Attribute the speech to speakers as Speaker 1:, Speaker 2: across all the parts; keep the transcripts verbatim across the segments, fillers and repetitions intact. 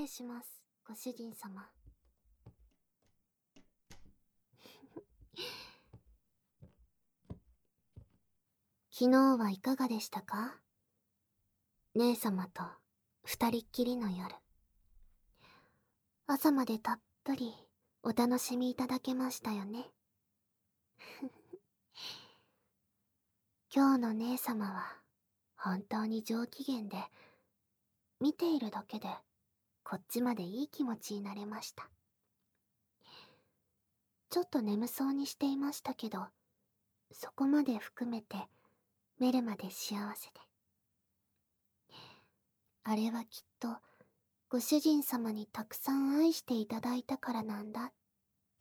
Speaker 1: します、ご主人様。昨日はいかがでしたか？姉様と二人っきりの夜。朝までたっぷりお楽しみいただけましたよね。今日の姉様は本当に上機嫌で、見ているだけでこっちまでいい気持ちになれました。ちょっと眠そうにしていましたけど、そこまで含めてメルまで幸せで。あれはきっとご主人様にたくさん愛していただいたからなんだって、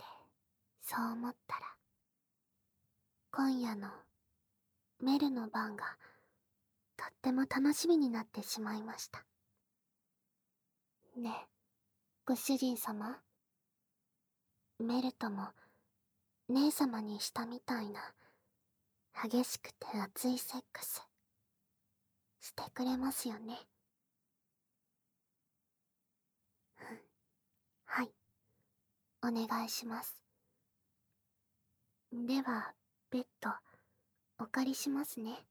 Speaker 1: そう思ったら、今夜のメルの番がとっても楽しみになってしまいました。ねえ、ご主人様、メルとも姉様にしたみたいな激しくて熱いセックスしてくれますよね？はい、お願いします。ではベッドお借りしますね。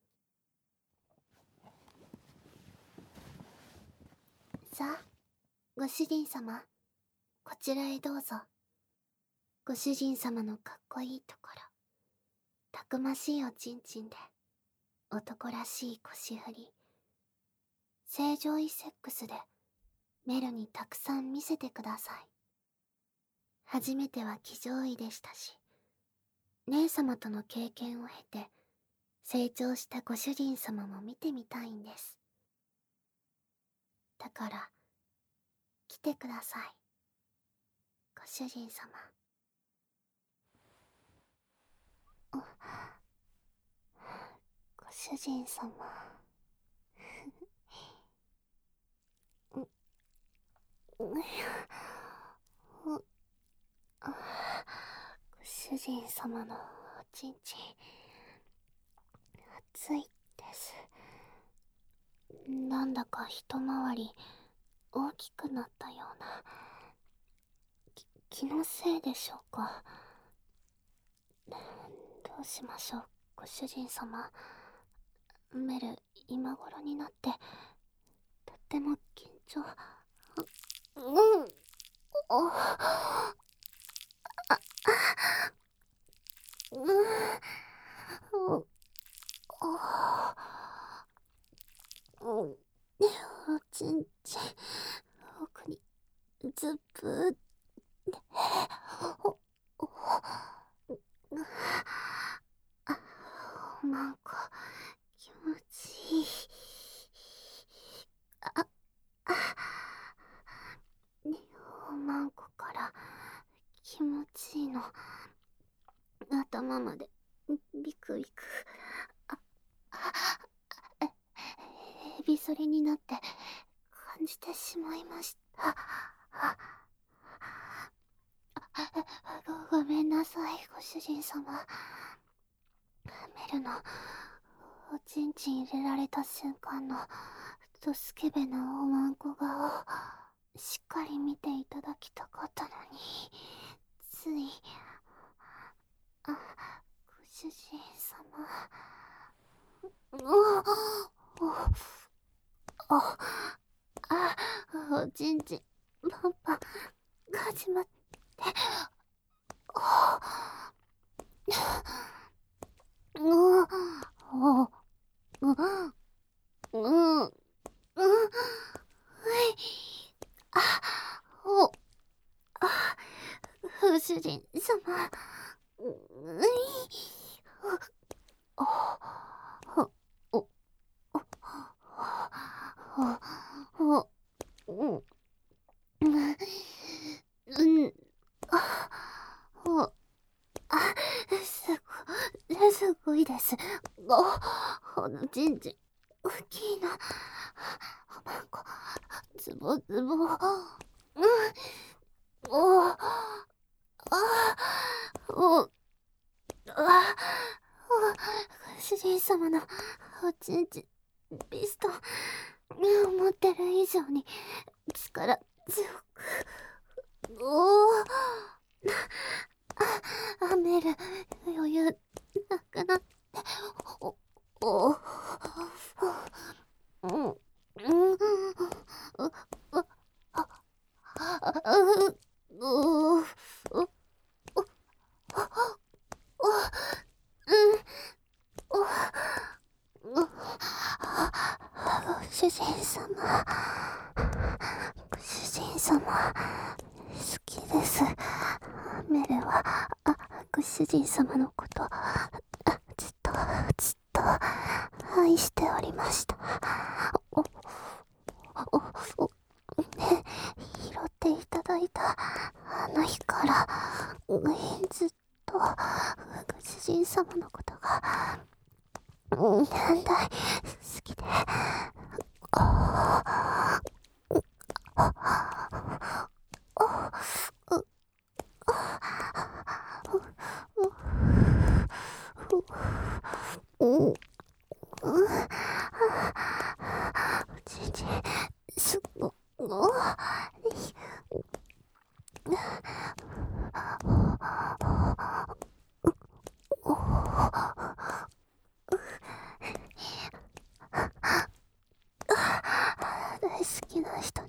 Speaker 1: さあ、ご主人様、こちらへどうぞ。ご主人様のかっこいいところ、たくましいおちんちんで男らしい腰振り、正常位セックスでメルにたくさん見せてください。初めては騎乗位でしたし、姉様との経験を経て成長したご主人様も見てみたいんです。だから来てください、ご主人様。ご主人様。ご主人様のおちんちん熱いです。なんだか一回り大きくなったような。き気のせいでしょうか。どうしましょう、ご主人様。メル今頃になってとっても緊張。うん。おああうんおおおちんちん奥にずっぷでおおあおまんこ気持ちいい。ああねおまんこから気持ちいいの。頭までビクビク。ああエビ反りになって感じてしまいました。ご、ごめんなさい、ご主人様。メルのおちんちん入れられた瞬間のドスケベなおまんこ顔をしっかり見ていただきたかったのに、つい。あ、ご主人様。おおおあ、おちんちんパンパン始まっておおおおおうんうんあおあご主人様。ういおおおおおおうんうんあおあすごすごいです。おおのちんちん大きいな。おまんこズボズボ。うんおあおあご主人様のおちんちんビスト思ってる以上に力強く。おお。あ、あ、メル、余裕なくなって。お、お、うん、うん、う、う、あ、あ、う、う、う、ご主人様、ご主人様、好きです。メルは、あ、ご主人様のこと、あ、ずっと、ずっと、愛しておりました。お、お、お、ね、拾っていただいた、あの日から、ずっと、ご主人様のことが、なんだい、好きで、あうん、ちち、すご、お、大好きな人に、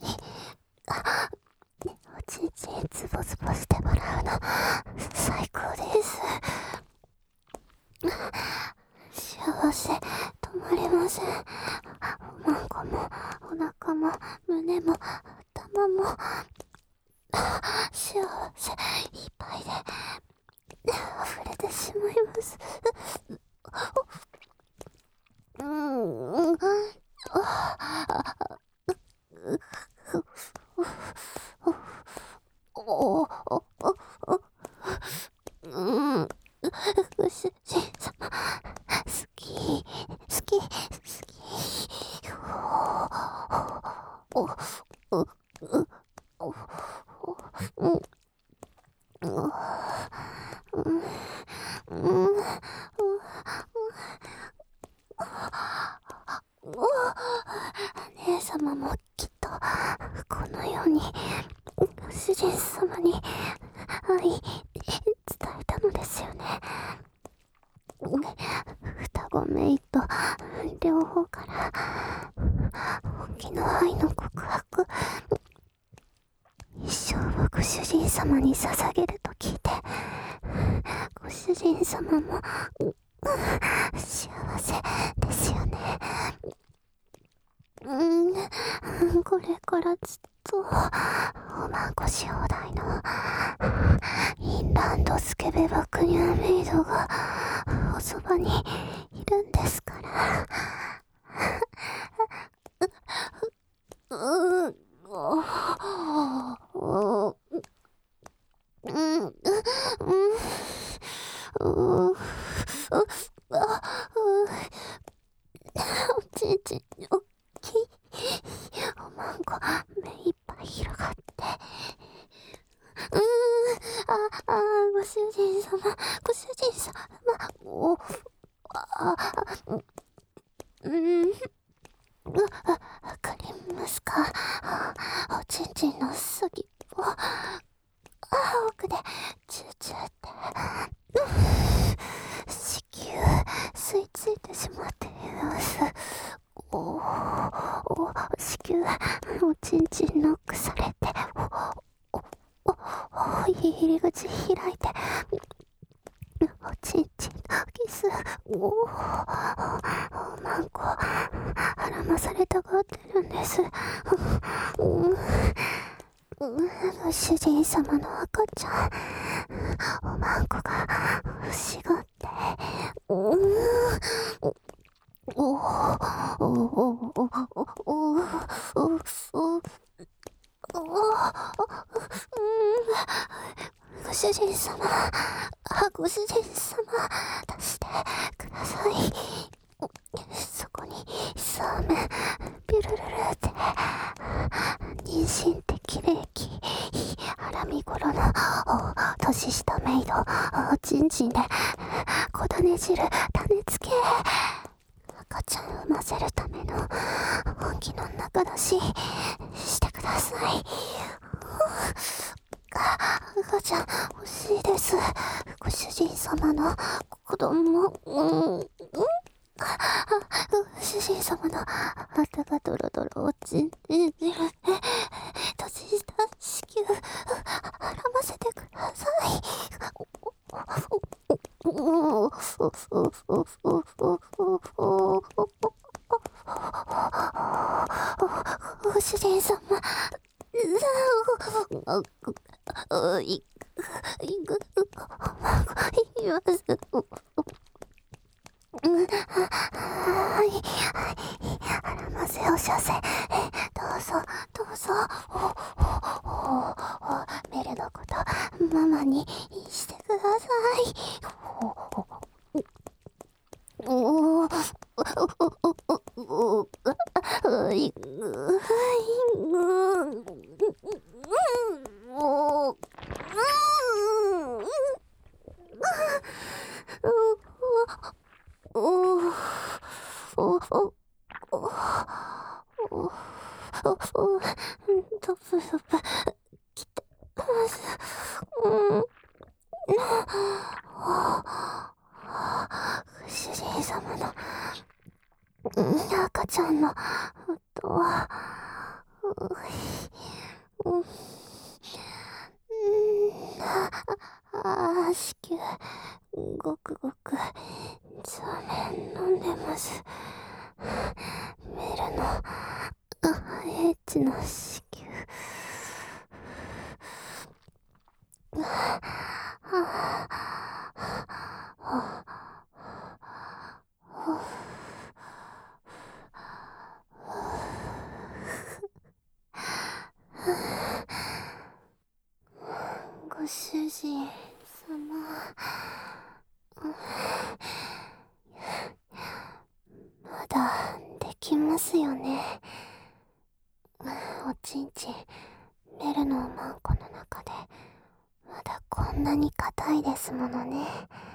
Speaker 1: おちんちんズボズボしてもらうの、最高です。幸せ、止まりません。おまんこも、お腹も、胸も、頭も、幸せいっぱいで、溢れてしまいます。うん、うん、お、お、お、うん、ご主人様、好き、好き、好き。お、お、お、お、お、うん、うん、うん、姉様もきっとこのようにご主人様に愛伝えたのですよね。双子メイと両方から本気の愛の告白、一生をご主人様に捧げると聞いて、ご主人様も幸せですよね。うん、これからずっとおまんこし放題のインランドスケベバクニャーメイドがおそばにいるんですから。う、う、お、お、うん、うん、うん、う、あ、おちんちんおっきい。おまんこ目いっぱい広がって。うーん、あ、あ、ご主人様、ご主人様、お、あ、うん、あ、わかりますか。おちんちんの先っぽ、あ、奥で、チューチューって、子宮、吸い付いてしまっています。お、お、子宮、おちんちんノックされて、お、お、お、入り口開いて、おちんちんキス、お、おまんこ、絡まされたがってるんです。うん、ご主人様の赤ちゃん、おまんこが欲しがって、うん、お、お、お、お、お、お、お、お、お、ご主人様、あ、ご主人様、出してください。そこに、そうめん、ピュルルルって、妊娠適齢期、腹見頃の、年下メイド、おちんちんで、小種汁、種付け。赤ちゃん産ませるための本気の中出ししてください。 赤ちゃん欲しいです。ご主人様の子供。うん、うん、ご主人様の旗がドロドロ落ちてる。閉じた子宮、はらませてください。ご主人様、うい、いく、います。はい、あらませおしゃせ。どうぞ、どうぞ。お、お、お、メルのこと、ママにしてください。お、お、お、お、お、お、いぐ、いぐ、お、う、お、お、お、お、お、お、トプトプ、きてます。うん。ご主人様の、赤ちゃんの、音は、うん、うん、ああ、子宮、ごくごく、座面飲んでます。メルの、エッチな子宮。はあ、ご主人様、まだできますよね。おちんちん、メルのおまんこの中でまだこんなに硬いですものね。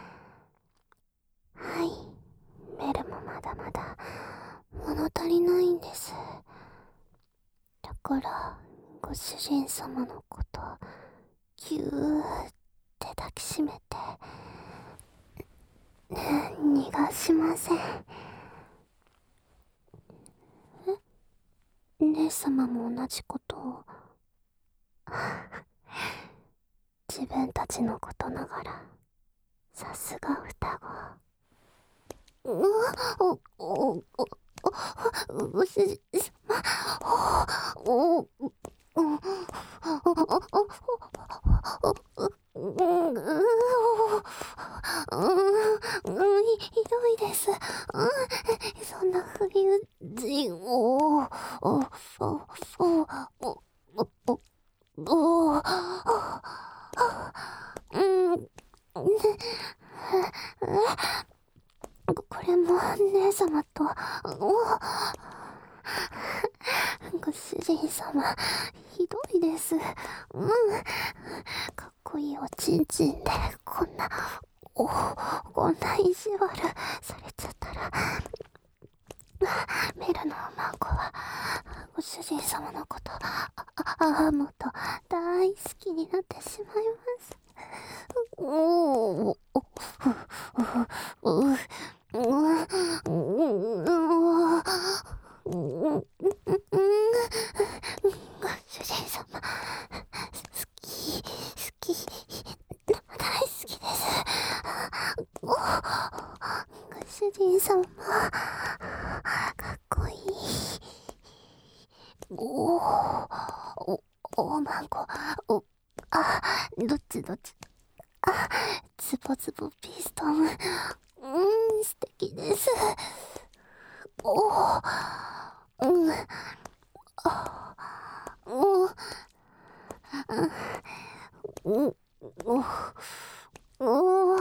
Speaker 1: はい、メルもまだまだ物足りないんです。だからご主人様のことぎゅーって抱きしめて逃がしません。え、姉様も同じことを。自分たちのことながら、さすが双子。うわ、お、お、お、お、ご主人様、お、お、お、ひどいです。そんな不利人を、お、お、お、お、お、お、うん、これも姉様と、ご主人様、ひどいです。うん、かっこいいおちんちんで、こんな、お、こんな意地悪されちゃったら、メルのおまんこは、ご主人様のこと、あ、あ、もっと大好きになってしまいます。おお、お、お、う、うん、主人様、好き、好き、大好きです。お、ご主人様、かっこいい。おお、おまんこ、お、あ、どっちどっち。あ、ズボズボピストン。うん、素敵です。おお、うん、あ、お、うん、お、お、お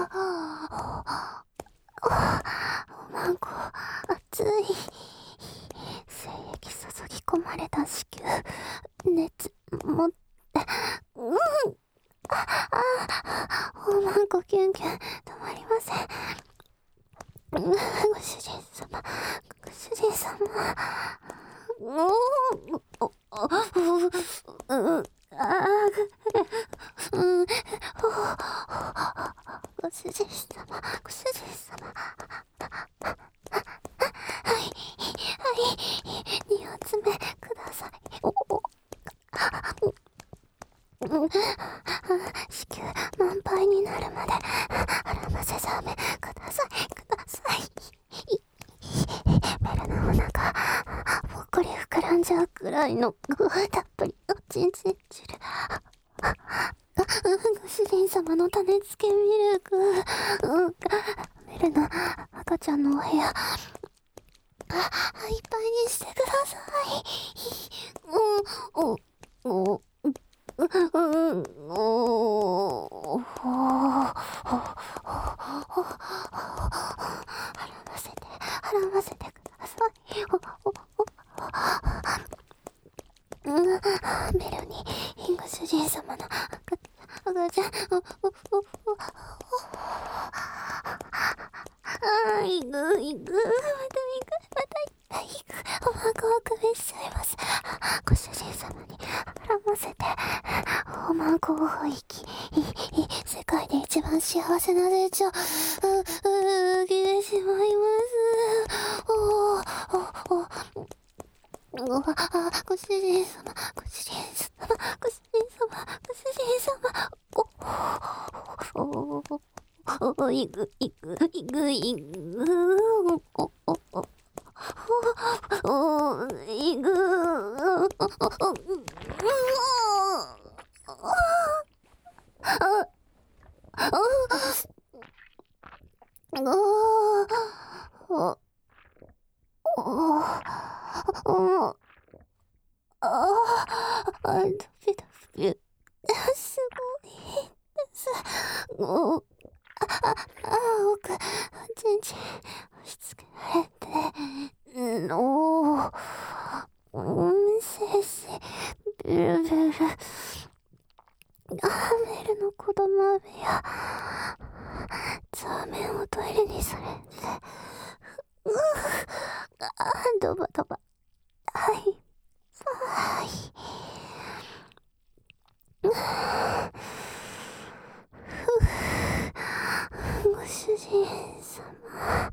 Speaker 1: まんこ、熱い。精液注ぎ込まれた子宮、熱、もって、うん、あ、あ、おまんこキュンキュン、止まりません。ご主人様、ご主人様、おお、お、お、うん、あ、うん、 主人様、ご主人様。はい、はい、二発目ください。おお、うん、子宮満杯になるまで腹ませざめください、ください。メルのお腹ぽっこり膨らんじゃうくらいの具合たっぷりのチンチン汁。ご主人様の種付けミルク、うん、メルの赤ちゃんのお部屋、あ、いっぱいにしてください。うん、お、お、うん、お、腹ませて、腹ませてください。うん、メルにご主人様の赤ちゃん、あ、いく、いく、またいく、またいく、お腹をくびしちゃいます。ご主人様に腹ませて、お孫を息、世界で一番幸せな成長、う、う、受けてしまいます。おお、お、お、お、あ、ご主人様、ご主人様、ご主人様、ご主人様、お、お、お、お、いく、いく、いく、いく、お、お、お、お、お、いく、お、お、お、お、ああ、ドキドキ。すごいです。もう、あ、あ、あ、奥、ちんちん、押し付けられて、の、うん、せいせい、ブルブル。あ、メルの子供部屋。ザーメンをトイレにされて、うあ、ドバドバ。はい。はい。ご主人様、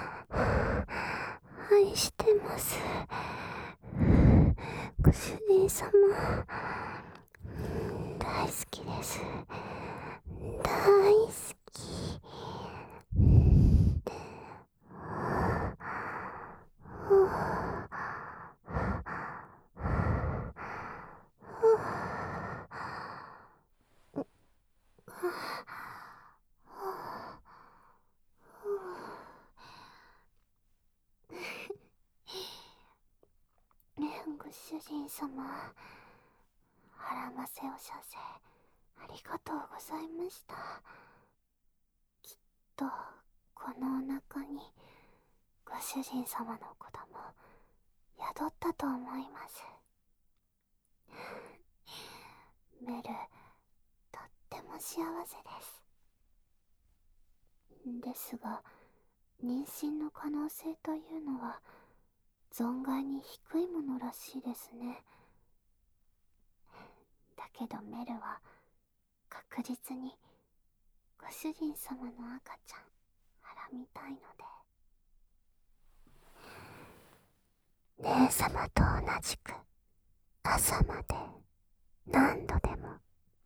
Speaker 1: 愛してます。ご主人様、大好きです。大好き。ご主人様、腹ませお射精ありがとうございました。きっとこのお腹にご主人様の子供宿ったと思います。メル、とっても幸せです。ですが、妊娠の可能性というのは存外に低いものらしいですね。だけどメルは確実にご主人様の赤ちゃん腹みたいので、姉様と同じく朝まで何度でも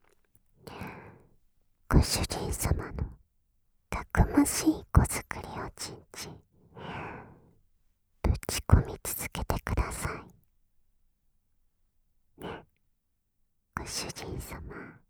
Speaker 1: ご主人様のたくましい子作りをちんちんぶち込み続けてくださいね、ご主人様。